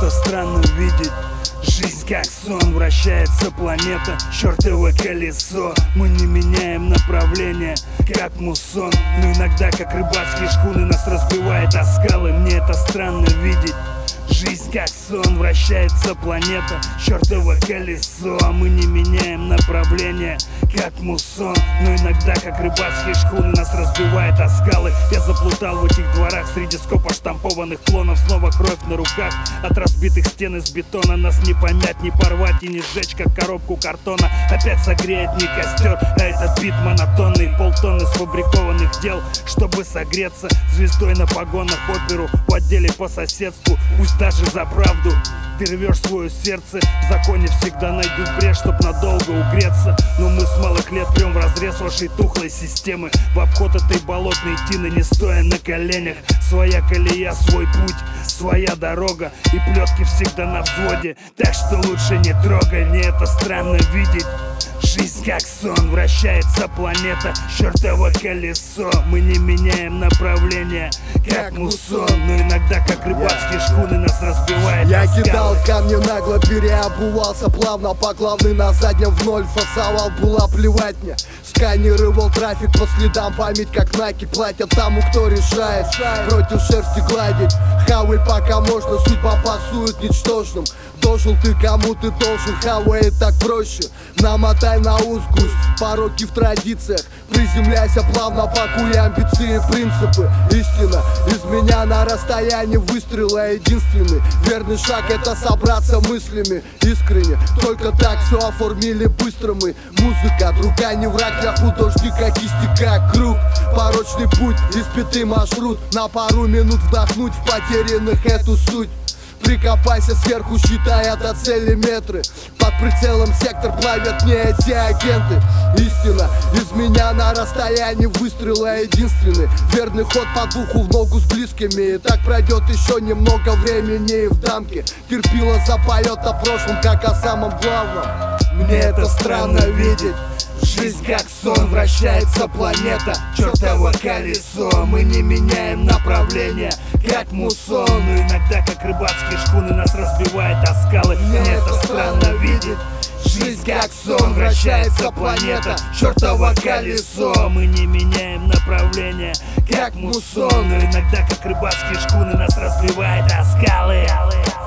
это странно видеть. Жизнь как сон, вращается планета, чертово колесо. Мы не меняем направление, как муссон. Но иногда, как рыбацкие шхуны, нас разбивает о скалы. Мне это странно видеть. Жизнь как сон, вращается планета, чертово колесо. А мы не меняем направление, как муссон. Но иногда, как рыбацкие шхуны, нас разбивает о скалы. Я заплутал в этих дворах среди скопа штампованных клонов. Снова кровь на руках от разбитых стен из бетона. Нас не помять, не порвать и не сжечь, как коробку картона. Опять согреет не костер, а этот бит монотонный. Полтонны сфабрикованных дел, чтобы согреться. Звездой на погонах оперу в отделе по соседству. Пусть даже за правду ты рвешь свое сердце. В законе всегда найдут брешь, чтоб надолго угреться. Но мы с малых лет прям в разрез вашей тухлой системы. В обход этой болотной тины, не стоя на коленях. Своя колея, свой путь, своя дорога. И плетки всегда на взводе, так что лучше не трогай. Мне это странно видеть. Жизнь как сон, вращается планета, чертово колесо. Мы не меняем направление, как муссон. Но иногда, как рыбацкие шхуны, нас разбивает. Я кидал камни нагло, переобувался плавно по главной, на заднем в ноль фасовал, было плевать мне. Сканировал трафик по следам, память как наки. Платят тому, кто решает против шерсти гладить. Хавай пока можно, судьба пасует ничтожным. Должен ты, кому ты должен, хавай так проще. Намотай на ус гусь, пороки в традициях. Приземляйся плавно, пакуй амбиции и принципы. Истина из меня на расстоянии выстрела единственный. Верный шаг — это собраться мыслями искренне. Только так все оформили быстро мы. Музыка, друга не враг для художника, кисти как круг. Порочный путь, испитый маршрут. На пару минут вдохнуть в потерянных эту суть. Прикопайся сверху, считая до цели метры. Под прицелом сектор плавят не эти агенты. Истина из меня на расстоянии выстрела единственный. Верный ход по духу в ногу с близкими. И так пройдет еще немного времени, и в дамке терпила запоет о прошлом, как о самом главном. Мне это странно видеть. Жизнь как сон, вращается планета, чертово колесо. Мы не меняем направление, как муссон. Но иногда, как рыбацкие шхуны, нас разбивает о скалы. Мне это странно видеть. Жизнь как сон, вращается планета, чертово колесо. Мы не меняем направление, как муссон. Но иногда, как рыбацкие шхуны, нас разбивает о скалы.